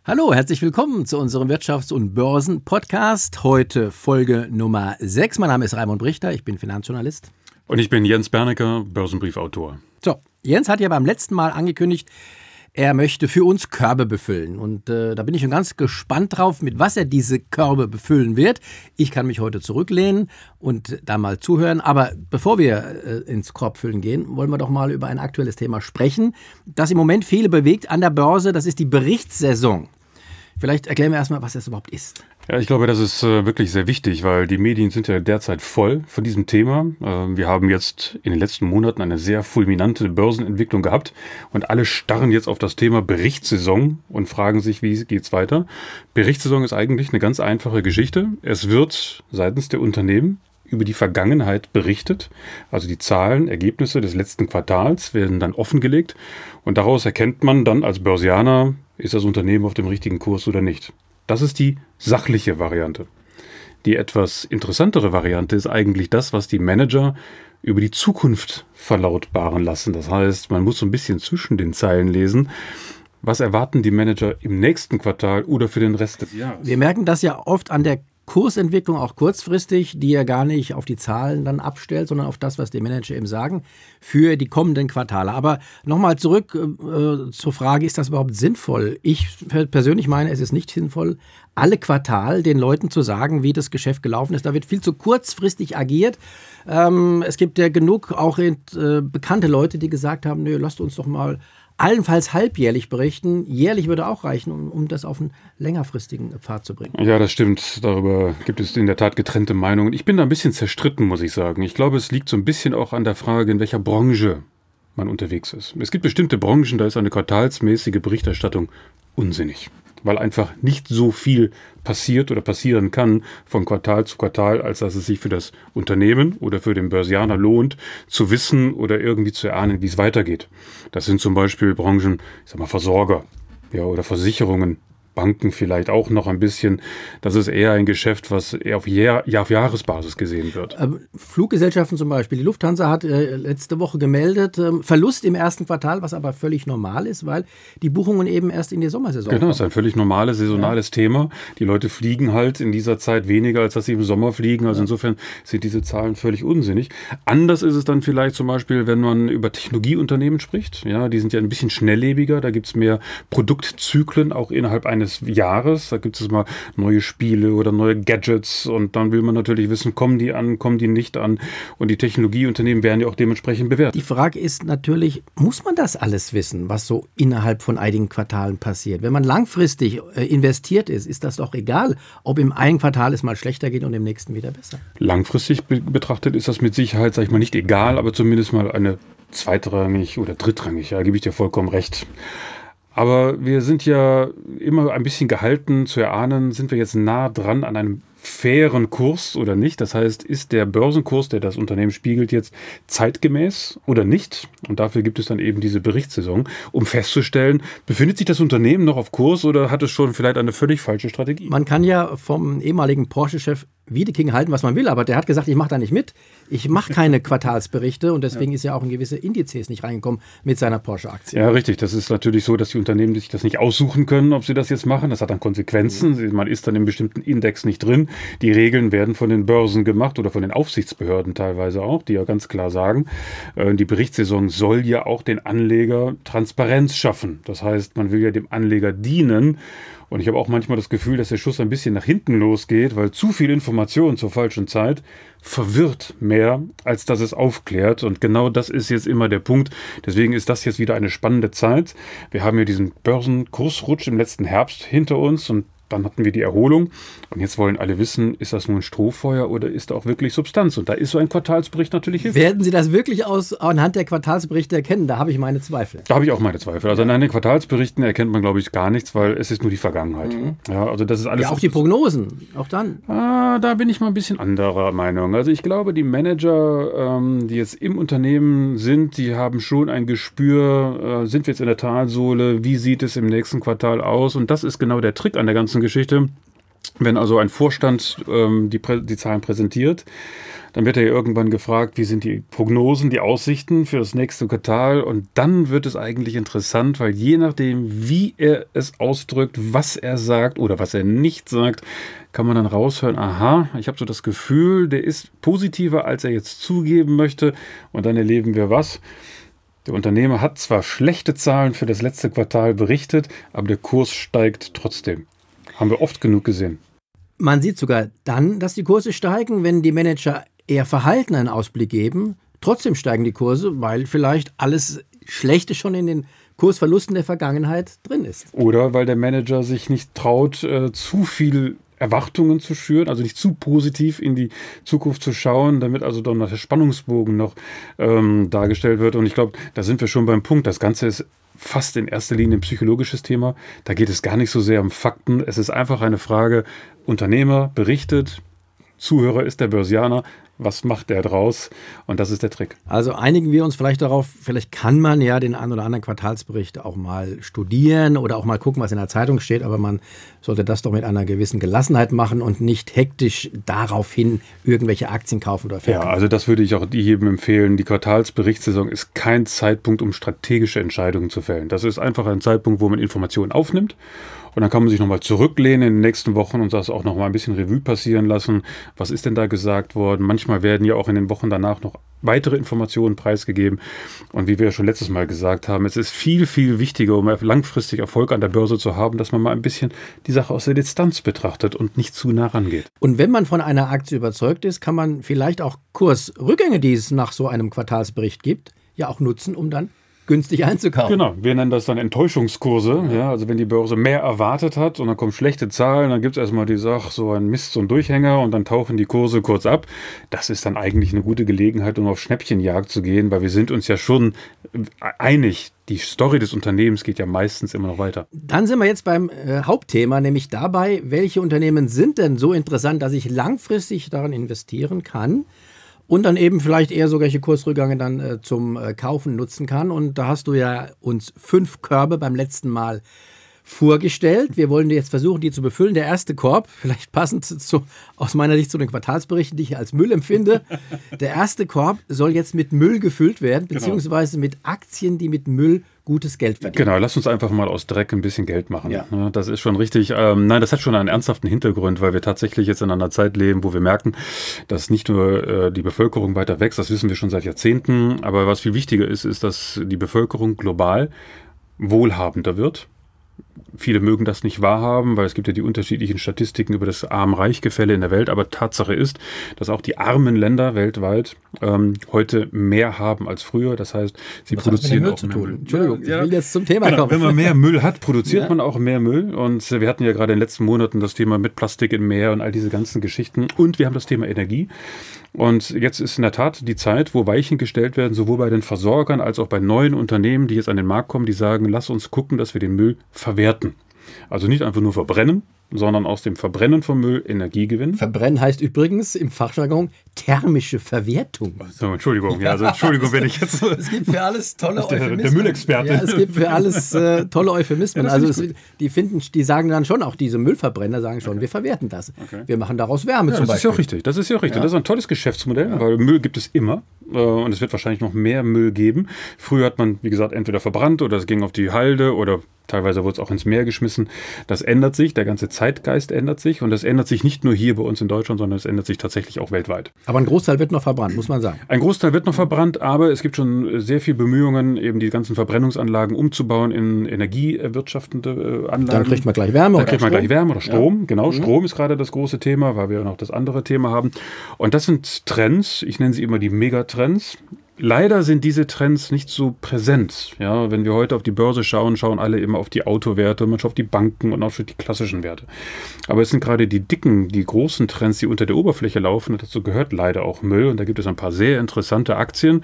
Hallo, herzlich willkommen zu unserem Wirtschafts- und Börsen-Podcast. Heute Folge Nummer 6. Mein Name ist Raimund Brichter, ich bin Finanzjournalist. Und ich bin Jens Bernecker, Börsenbriefautor. So, Jens hat ja beim letzten Mal angekündigt, er möchte für uns Körbe befüllen. Und da bin ich schon ganz gespannt drauf, mit was er diese Körbe befüllen wird. Ich kann mich heute zurücklehnen und da mal zuhören. Aber bevor wir ins Korbfüllen gehen, wollen wir doch mal über ein aktuelles Thema sprechen, das im Moment viele bewegt an der Börse. Das ist die Berichtssaison. Vielleicht erklären wir erstmal, was das überhaupt ist. Ja, ich glaube, das ist wirklich sehr wichtig, weil die Medien sind ja derzeit voll von diesem Thema. Wir haben jetzt in den letzten Monaten eine sehr fulminante Börsenentwicklung gehabt und alle starren jetzt auf das Thema Berichtssaison und fragen sich, wie geht's weiter. Berichtssaison ist eigentlich eine ganz einfache Geschichte. Es wird seitens der Unternehmen über die Vergangenheit berichtet. Also die Zahlen, Ergebnisse des letzten Quartals werden dann offengelegt und daraus erkennt man dann als Börsianer, ist das Unternehmen auf dem richtigen Kurs oder nicht. Das ist die sachliche Variante. Die etwas interessantere Variante ist eigentlich das, was die Manager über die Zukunft verlautbaren lassen. Das heißt, man muss so ein bisschen zwischen den Zeilen lesen. Was erwarten die Manager im nächsten Quartal oder für den Rest des Jahres? Wir merken das ja oft an der Kursentwicklung, auch kurzfristig, die er gar nicht auf die Zahlen dann abstellt, sondern auf das, was die Manager eben sagen, für die kommenden Quartale. Aber nochmal zurück zur Frage, ist das überhaupt sinnvoll? Ich persönlich meine, es ist nicht sinnvoll, alle Quartal den Leuten zu sagen, wie das Geschäft gelaufen ist. Da wird viel zu kurzfristig agiert. Es gibt ja genug auch bekannte Leute, die gesagt haben, nö, lasst uns doch mal allenfalls halbjährlich berichten. Jährlich würde auch reichen, um das auf einen längerfristigen Pfad zu bringen. Ja, das stimmt. Darüber gibt es in der Tat getrennte Meinungen. Ich bin da ein bisschen zerstritten, muss ich sagen. Ich glaube, es liegt so ein bisschen auch an der Frage, in welcher Branche man unterwegs ist. Es gibt bestimmte Branchen, da ist eine quartalsmäßige Berichterstattung unsinnig, weil einfach nicht so viel passiert oder passieren kann von Quartal zu Quartal, als dass es sich für das Unternehmen oder für den Börsianer lohnt, zu wissen oder irgendwie zu erahnen, wie es weitergeht. Das sind zum Beispiel Branchen, ich sag mal Versorger, ja, oder Versicherungen, Banken vielleicht auch noch ein bisschen. Das ist eher ein Geschäft, was eher auf Jahresbasis gesehen wird. Fluggesellschaften zum Beispiel. Die Lufthansa hat letzte Woche gemeldet, Verlust im ersten Quartal, was aber völlig normal ist, weil die Buchungen eben erst in die Sommersaison kommen. Genau, das ist ein völlig normales, saisonales Thema. Die Leute fliegen halt in dieser Zeit weniger, als dass sie im Sommer fliegen. Also insofern sind diese Zahlen völlig unsinnig. Anders ist es dann vielleicht zum Beispiel, wenn man über Technologieunternehmen spricht. Ja, die sind ja ein bisschen schnelllebiger. Da gibt es mehr Produktzyklen, auch innerhalb eines Jahres. Da gibt es mal neue Spiele oder neue Gadgets und dann will man natürlich wissen, kommen die an, kommen die nicht an, und die Technologieunternehmen werden ja auch dementsprechend bewertet. Die Frage ist natürlich, muss man das alles wissen, was so innerhalb von einigen Quartalen passiert? Wenn man langfristig investiert ist, ist das doch egal, ob im einen Quartal es mal schlechter geht und im nächsten wieder besser. Langfristig betrachtet ist das mit Sicherheit, sage ich mal, nicht egal, aber zumindest mal eine zweitrangig oder drittrangig, ja, gebe ich dir vollkommen recht. Aber wir sind ja immer ein bisschen gehalten zu erahnen, sind wir jetzt nah dran an einem fairen Kurs oder nicht? Das heißt, ist der Börsenkurs, der das Unternehmen spiegelt, jetzt zeitgemäß oder nicht? Und dafür gibt es dann eben diese Berichtssaison, um festzustellen, befindet sich das Unternehmen noch auf Kurs oder hat es schon vielleicht eine völlig falsche Strategie? Man kann ja vom ehemaligen Porsche-Chef Wiedeking halten, was man will, aber der hat gesagt, ich mache da nicht mit. Ich mache keine Quartalsberichte und deswegen ist ja auch in gewisse Indizes nicht reingekommen mit seiner Porsche-Aktie. Ja, richtig. Das ist natürlich so, dass die Unternehmen sich das nicht aussuchen können, ob sie das jetzt machen. Das hat dann Konsequenzen. Man ist dann im bestimmten Index nicht drin. Die Regeln werden von den Börsen gemacht oder von den Aufsichtsbehörden teilweise auch, die ja ganz klar sagen, die Berichtssaison soll ja auch den Anleger Transparenz schaffen. Das heißt, man will ja dem Anleger dienen. Und ich habe auch manchmal das Gefühl, dass der Schuss ein bisschen nach hinten losgeht, weil zu viel Information zur falschen Zeit verwirrt mehr, als dass es aufklärt. Und genau das ist jetzt immer der Punkt. Deswegen ist das jetzt wieder eine spannende Zeit. Wir haben ja diesen Börsenkursrutsch im letzten Herbst hinter uns und dann hatten wir die Erholung und jetzt wollen alle wissen, ist das nur ein Strohfeuer oder ist da auch wirklich Substanz? Und da ist so ein Quartalsbericht natürlich hilfreich. Werden Sie das wirklich anhand der Quartalsberichte erkennen? Da habe ich meine Zweifel. Da habe ich auch meine Zweifel. Also an den Quartalsberichten erkennt man, glaube ich, gar nichts, weil es ist nur die Vergangenheit. Ja, also das ist alles. Ja, auch die Prognosen, auch dann. Da bin ich mal ein bisschen anderer Meinung. Also ich glaube, die Manager, die jetzt im Unternehmen sind, die haben schon ein Gespür, sind wir jetzt in der Talsohle, wie sieht es im nächsten Quartal aus? Und das ist genau der Trick an der ganzen Geschichte. Wenn also ein Vorstand die Zahlen präsentiert, dann wird er ja irgendwann gefragt, wie sind die Prognosen, die Aussichten für das nächste Quartal. Und dann wird es eigentlich interessant, weil je nachdem, wie er es ausdrückt, was er sagt oder was er nicht sagt, kann man dann raushören, aha, ich habe so das Gefühl, der ist positiver, als er jetzt zugeben möchte. Und dann erleben wir was? Der Unternehmer hat zwar schlechte Zahlen für das letzte Quartal berichtet, aber der Kurs steigt trotzdem. Haben wir oft genug gesehen. Man sieht sogar dann, dass die Kurse steigen, wenn die Manager eher verhalten einen Ausblick geben. Trotzdem steigen die Kurse, weil vielleicht alles Schlechte schon in den Kursverlusten der Vergangenheit drin ist. Oder weil der Manager sich nicht traut, zu viel Erwartungen zu schüren, also nicht zu positiv in die Zukunft zu schauen, damit also dann der Spannungsbogen noch dargestellt wird. Und ich glaube, da sind wir schon beim Punkt. Das Ganze ist fast in erster Linie ein psychologisches Thema. Da geht es gar nicht so sehr um Fakten. Es ist einfach eine Frage, Unternehmer berichtet, Zuhörer ist der Börsianer. Was macht der draus? Und das ist der Trick. Also einigen wir uns vielleicht darauf, vielleicht kann man ja den einen oder anderen Quartalsbericht auch mal studieren oder auch mal gucken, was in der Zeitung steht, aber man sollte das doch mit einer gewissen Gelassenheit machen und nicht hektisch daraufhin irgendwelche Aktien kaufen oder verkaufen. Ja, also das würde ich auch jedem empfehlen. Die Quartalsberichtssaison ist kein Zeitpunkt, um strategische Entscheidungen zu fällen. Das ist einfach ein Zeitpunkt, wo man Informationen aufnimmt. Und dann kann man sich nochmal zurücklehnen in den nächsten Wochen und das auch nochmal ein bisschen Revue passieren lassen. Was ist denn da gesagt worden? Manchmal werden ja auch in den Wochen danach noch weitere Informationen preisgegeben. Und wie wir ja schon letztes Mal gesagt haben, es ist viel, viel wichtiger, um langfristig Erfolg an der Börse zu haben, dass man mal ein bisschen die Sache aus der Distanz betrachtet und nicht zu nah rangeht. Und wenn man von einer Aktie überzeugt ist, kann man vielleicht auch Kursrückgänge, die es nach so einem Quartalsbericht gibt, ja auch nutzen, um dann günstig einzukaufen. Genau, wir nennen das dann Enttäuschungskurse. Ja, also wenn die Börse mehr erwartet hat und dann kommen schlechte Zahlen, dann gibt es erstmal die Sache, so ein Mist, so ein Durchhänger und dann tauchen die Kurse kurz ab. Das ist dann eigentlich eine gute Gelegenheit, um auf Schnäppchenjagd zu gehen, weil wir sind uns ja schon einig, die Story des Unternehmens geht ja meistens immer noch weiter. Dann sind wir jetzt beim Hauptthema, nämlich dabei, welche Unternehmen sind denn so interessant, dass ich langfristig daran investieren kann und dann eben vielleicht eher solche Kursrückgänge dann zum Kaufen nutzen kann. Und da hast du ja uns 5 Körbe beim letzten Mal vorgestellt. Wir wollen jetzt versuchen, die zu befüllen. Der erste Korb, vielleicht passend aus meiner Sicht zu den Quartalsberichten, die ich als Müll empfinde. Der erste Korb soll jetzt mit Müll gefüllt werden, beziehungsweise mit Aktien, die mit Müll gutes Geld verdienen. Genau, lass uns einfach mal aus Dreck ein bisschen Geld machen. Ja. Das ist schon richtig. Nein, das hat schon einen ernsthaften Hintergrund, weil wir tatsächlich jetzt in einer Zeit leben, wo wir merken, dass nicht nur die Bevölkerung weiter wächst, das wissen wir schon seit Jahrzehnten, aber was viel wichtiger ist, ist, dass die Bevölkerung global wohlhabender wird. Viele mögen das nicht wahrhaben, weil es gibt ja die unterschiedlichen Statistiken über das Arm-Reich-Gefälle in der Welt. Aber Tatsache ist, dass auch die armen Länder weltweit heute mehr haben als früher. Das heißt, sie produzieren auch mehr Müll. Entschuldigung, ich will jetzt zum Thema kommen. Wenn man mehr Müll hat, produziert man auch mehr Müll. Und wir hatten ja gerade in den letzten Monaten das Thema mit Plastik im Meer und all diese ganzen Geschichten. Und wir haben das Thema Energie. Und jetzt ist in der Tat die Zeit, wo Weichen gestellt werden, sowohl bei den Versorgern als auch bei neuen Unternehmen, die jetzt an den Markt kommen, die sagen, lass uns gucken, dass wir den Müll verwerten. Also nicht einfach nur verbrennen, sondern aus dem Verbrennen von Müll Energie gewinnen. Verbrennen heißt übrigens im Fachjargon thermische Verwertung. So, Entschuldigung, Entschuldigung, wenn ich jetzt... Es gibt für alles tolle Euphemismen. Der Müllexperte. Ja, es gibt für alles tolle Euphemismen. Die sagen dann schon, auch diese Müllverbrenner sagen schon, wir verwerten das. Okay. Wir machen daraus Wärme zum Beispiel. Das ist ja richtig. Das ist ja richtig. Das ist ein tolles Geschäftsmodell, weil Müll gibt es immer. Und es wird wahrscheinlich noch mehr Müll geben. Früher hat man, wie gesagt, entweder verbrannt oder es ging auf die Halde oder teilweise wurde es auch ins Meer geschmissen. Das ändert sich, der ganze Zeitgeist ändert sich und das ändert sich nicht nur hier bei uns in Deutschland, sondern es ändert sich tatsächlich auch weltweit. Aber ein Großteil wird noch verbrannt, muss man sagen. Ein Großteil wird noch verbrannt, aber es gibt schon sehr viele Bemühungen, eben die ganzen Verbrennungsanlagen umzubauen in energieerwirtschaftende Anlagen. Dann kriegt man gleich Wärme oder Strom. Ja. Genau, Strom ist gerade das große Thema, weil wir noch das andere Thema haben. Und das sind Trends, ich nenne sie immer die Megatrends. Leider sind diese Trends nicht so präsent. Ja, wenn wir heute auf die Börse schauen, schauen alle immer auf die Autowerte, man schaut auf die Banken und auch auf die klassischen Werte. Aber es sind gerade die dicken, die großen Trends, die unter der Oberfläche laufen. Und dazu gehört leider auch Müll. Und da gibt es ein paar sehr interessante Aktien.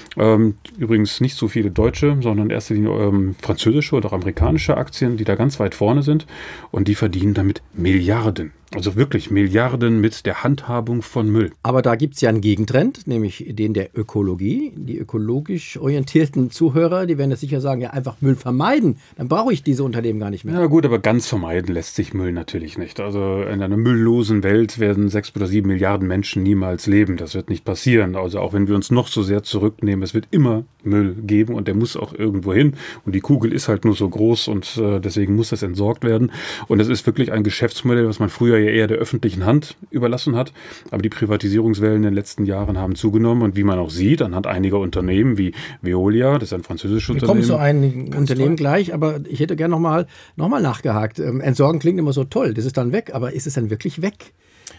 Übrigens nicht so viele deutsche, sondern in erster Linie französische oder auch amerikanische Aktien, die da ganz weit vorne sind. Und die verdienen damit Milliarden. Also wirklich Milliarden mit der Handhabung von Müll. Aber da gibt es ja einen Gegentrend, nämlich den der Ökologie. Die ökologisch orientierten Zuhörer, die werden jetzt sicher sagen, ja, einfach Müll vermeiden. Dann brauche ich diese Unternehmen gar nicht mehr. Ja gut, aber ganz vermeiden lässt sich Müll natürlich nicht. Also in einer mülllosen Welt werden 6 oder 7 Milliarden Menschen niemals leben. Das wird nicht passieren. Also auch wenn wir uns noch so sehr zurücknehmen, es wird immer Müll geben und der muss auch irgendwo hin. Und die Kugel ist halt nur so groß und deswegen muss das entsorgt werden. Und es ist wirklich ein Geschäftsmodell, was man früher ja eher der öffentlichen Hand überlassen hat. Aber die Privatisierungswellen in den letzten Jahren haben zugenommen. Und wie man auch sieht, anhand einiger Unternehmen wie Veolia, das ist ein französisches Unternehmen. Wir kommen zu einem Unternehmen gleich, aber ich hätte gerne nochmal nachgehakt. Entsorgen klingt immer so toll, das ist dann weg, aber ist es dann wirklich weg?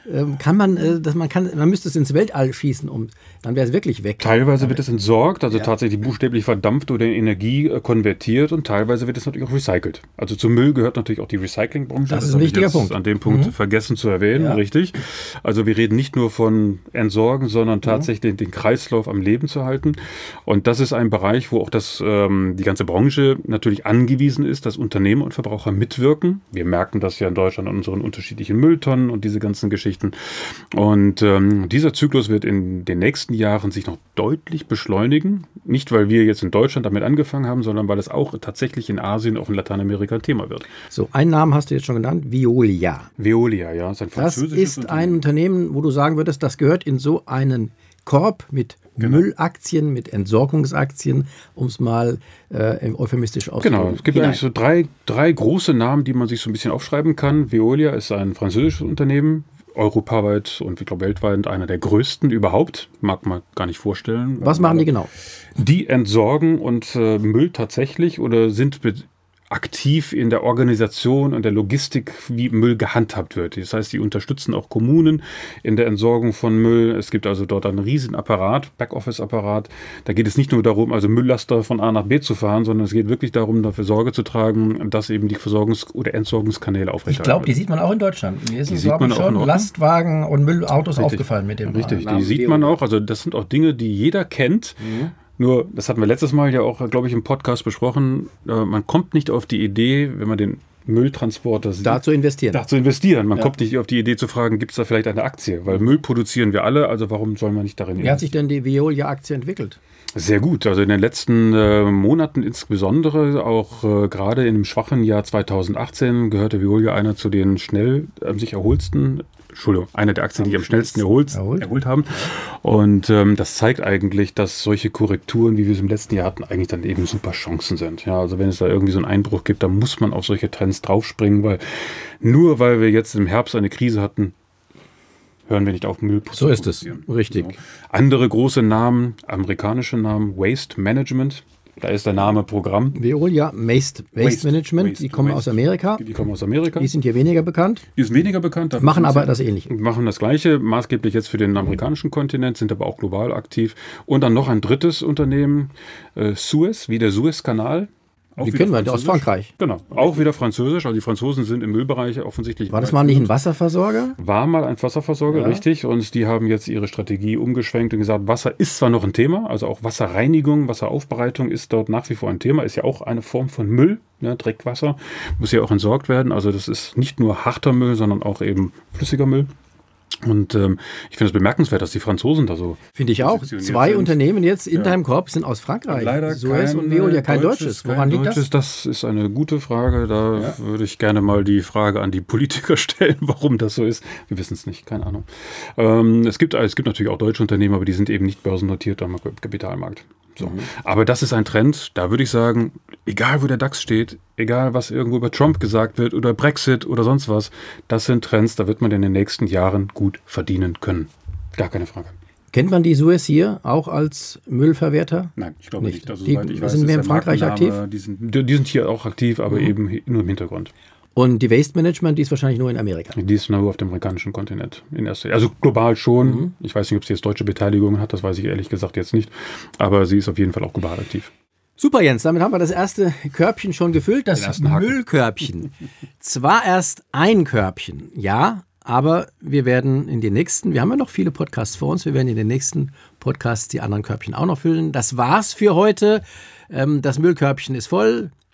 Man müsste es ins Weltall schießen, dann wäre es wirklich weg. Teilweise wird es entsorgt, also tatsächlich buchstäblich verdampft oder in Energie konvertiert und teilweise wird es natürlich auch recycelt. Also zum Müll gehört natürlich auch die Recyclingbranche. Das ist ein wichtiger Punkt. An dem Punkt vergessen zu erwähnen, richtig. Also wir reden nicht nur von Entsorgen, sondern tatsächlich den Kreislauf am Leben zu halten. Und das ist ein Bereich, wo auch die ganze Branche natürlich angewiesen ist, dass Unternehmen und Verbraucher mitwirken. Wir merken das ja in Deutschland an unseren unterschiedlichen Mülltonnen und diese ganzen Geschichten. Und dieser Zyklus wird in den nächsten Jahren sich noch deutlich beschleunigen. Nicht, weil wir jetzt in Deutschland damit angefangen haben, sondern weil es auch tatsächlich in Asien, auch in Lateinamerika ein Thema wird. So, einen Namen hast du jetzt schon genannt, Veolia. Veolia, ja. Ist ein französisches das ist ein Unternehmen, wo du sagen würdest, das gehört in so einen Korb mit Müllaktien, mit Entsorgungsaktien, um es mal euphemistisch auszudrücken. Genau, es gibt eigentlich so drei große Namen, die man sich so ein bisschen aufschreiben kann. Veolia ist ein französisches Unternehmen, europaweit und ich glaube weltweit einer der größten überhaupt. Mag man gar nicht vorstellen. Was machen die genau? Die entsorgen und Müll tatsächlich oder sind aktiv in der Organisation und der Logistik, wie Müll gehandhabt wird. Das heißt, die unterstützen auch Kommunen in der Entsorgung von Müll. Es gibt also dort einen riesen Apparat, Backoffice-Apparat. Da geht es nicht nur darum, also Mülllaster von A nach B zu fahren, sondern es geht wirklich darum, dafür Sorge zu tragen, dass eben die Versorgungs- oder Entsorgungskanäle aufrechterhalten. Ich glaube, die sieht man auch in Deutschland. Mir sind, glaube ich, schon Lastwagen und Müllautos aufgefallen mit dem Richtig, die sieht man auch. Also das sind auch Dinge, die jeder kennt. Nur, das hatten wir letztes Mal ja auch, glaube ich, im Podcast besprochen, man kommt nicht auf die Idee, wenn man den Mülltransporter sieht, da zu investieren. Man kommt nicht auf die Idee zu fragen, gibt es da vielleicht eine Aktie? Weil Müll produzieren wir alle, also warum soll man nicht darin investieren? Wie hat sich denn die Veolia-Aktie entwickelt? Sehr gut. Also in den letzten Monaten insbesondere, auch gerade in dem schwachen Jahr 2018, gehörte Veolia einer zu den schnell sich erholsten eine der Aktien, die am schnellsten erholt haben. Und das zeigt eigentlich, dass solche Korrekturen, wie wir es im letzten Jahr hatten, eigentlich dann eben super Chancen sind. Ja, also wenn es da irgendwie so einen Einbruch gibt, dann muss man auf solche Trends draufspringen, weil wir jetzt im Herbst eine Krise hatten, hören wir nicht auf Müll zu produzieren. So ist es, richtig. Genau. Andere große Namen, amerikanische Namen, Waste Management. Da ist der Name Programm. Veolia, Waste Management, die kommen aus Amerika. Die kommen aus Amerika. Die sind hier weniger bekannt. Die sind weniger bekannt. Machen aber das Ähnliche. Machen das Gleiche, maßgeblich jetzt für den amerikanischen Kontinent, sind aber auch global aktiv. Und dann noch ein drittes Unternehmen, Suez, wie der Suezkanal. Die kennen wir aus Frankreich. Genau, auch wieder französisch. Also die Franzosen sind im Müllbereich offensichtlich. War das mal nicht ein Wasserversorger? War mal ein Wasserversorger, ja. Richtig. Und die haben jetzt ihre Strategie umgeschwenkt und gesagt, Wasser ist zwar noch ein Thema, also auch Wasserreinigung, Wasseraufbereitung ist dort nach wie vor ein Thema, ist ja auch eine Form von Müll. Ja, Dreckwasser muss ja auch entsorgt werden. Also das ist nicht nur harter Müll, sondern auch eben flüssiger Müll. Und ich finde es bemerkenswert, dass die Franzosen da so. Finde ich auch. Zwei Unternehmen jetzt in deinem Korb sind aus Frankreich. Leider Suez und Veolia, kein deutsches. Woran liegt das? Das ist eine gute Frage. Da würde ich gerne mal die Frage an die Politiker stellen, warum das so ist. Wir wissen es nicht, keine Ahnung. Es gibt natürlich auch deutsche Unternehmen, aber die sind eben nicht börsennotiert am Kapitalmarkt. So. Aber das ist ein Trend, da würde ich sagen, egal wo der DAX steht, egal was irgendwo über Trump gesagt wird oder Brexit oder sonst was, das sind Trends, da wird man in den nächsten Jahren gut verdienen können. Gar keine Frage. Kennt man die Suez hier auch als Müllverwerter? Nein, ich glaube nicht. Also, sind wir in Frankreich aktiv? Die sind hier auch aktiv, aber eben nur im Hintergrund. Und die Waste Management, die ist wahrscheinlich nur in Amerika? Die ist nur auf dem amerikanischen Kontinent. Also global schon. Ich weiß nicht, ob sie jetzt deutsche Beteiligung hat, das weiß ich ehrlich gesagt jetzt nicht. Aber sie ist auf jeden Fall auch global aktiv. Super, Jens, damit haben wir das erste Körbchen schon gefüllt, das Müllkörbchen. Zwar erst ein Körbchen, ja, aber wir werden wir haben ja noch viele Podcasts vor uns, wir werden in den nächsten Podcasts die anderen Körbchen auch noch füllen. Das war's für heute. Das Müllkörbchen ist voll.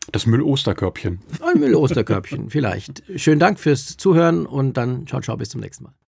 Das Müll-Osterkörbchen. Ein Müll-Osterkörbchen, vielleicht. Schönen Dank fürs Zuhören und dann ciao, ciao, bis zum nächsten Mal.